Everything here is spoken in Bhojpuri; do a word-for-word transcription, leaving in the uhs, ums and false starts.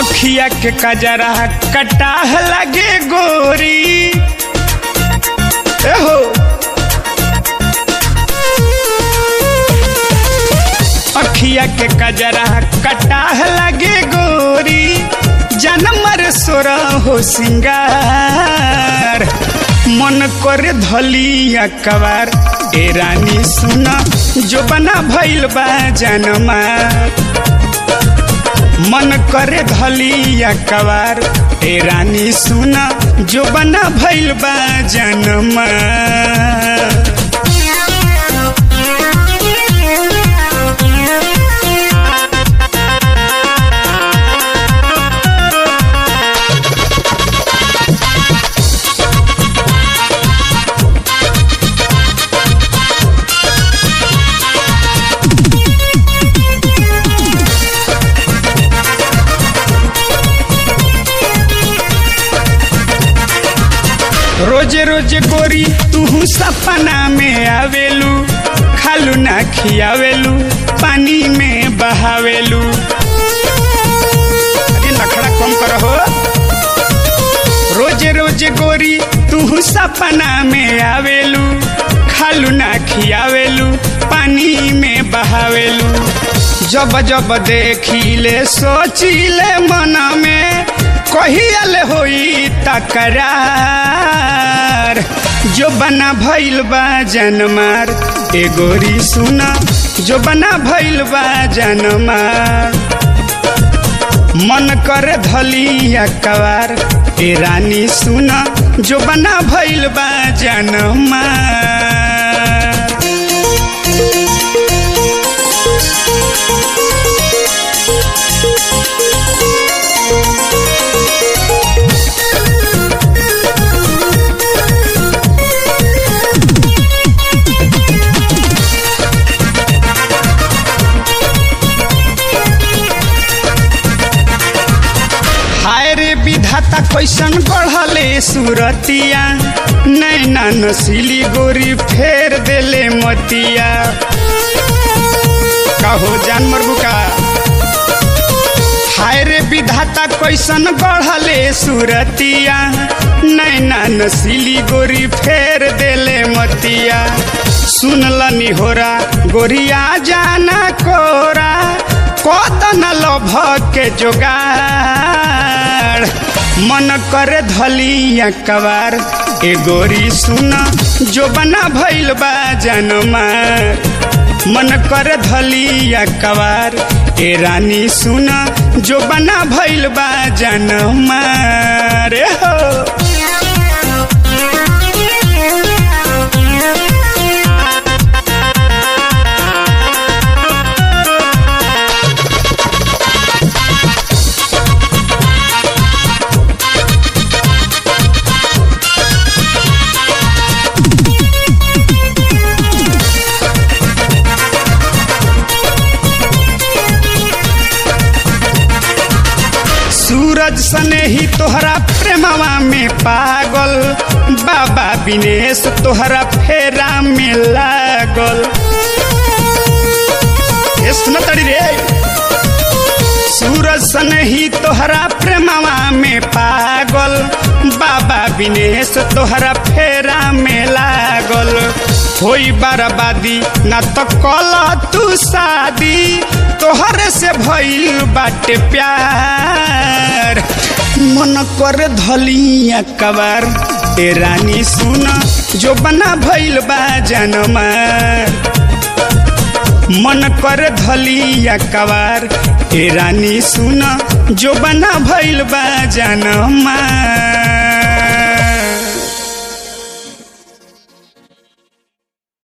अखिया के कजरा कटाह लगे गोरी एहो अखिया के कजरा कटाह लगे गोरी जनमर सोरा हो सिंगार मन करे धलिया कवार ए रानी सुना जो बना भइल बा जनमा मन करे धलिया कवार ए रानी सुना जो बना भइल बा जनमा रोजे रोजे गोरी तू सपना में आवेलू खालू ना खियावेलू पानी में बहावेलू अरे नखड़ा कम करहो रोजे रोजे गोरी तू सपना में आवेलू खालू ना खियावेलू पानी में बहावेलू जब जब देखिले सोचिले मन में कहियाले होई तकरार जो बना भइल बा जनमार ए गोरी सुना जो बना भइल बा जनमार मन करे धलिया कवार ए रानी सुना जो बना भइल बा जनमार विधाता कैसन बढ़ले सुरतिया नैना नसीली गोरी फेर देले मतिया कहो जान मरबू का हाय रे विधाता कैसन बढ़ले सुरतिया नैना नसीली गोरी फेर देले मतिया सुनलनी होरा गोरिया जाना कोरा कतन लभ के जोगार मन करे धलिया कवार ए गोरी सुना जो बना भइल बा जनमार मन करे धलिया कवार ए रानी सुना जो बना भइल बा जनमार हो सूरज सने ही तोहरा प्रेमवा में पागल बाबा विनेश तोहरा फेरा में लागल सुनतड़ी रे सूरज सने ही तोहरा प्रेमवा में पागल बाबा विनेश तोहरा फेरा में लागल होई बर्बादी ना तो कल तू शादी तोहरे से भइल बाटे प्यार मन कर धलिया कबार ए रानी सुना जो बना भइल बा जनमार मन कर धलिया कबार ए रानी सुना जो बना भइल बा जनमार।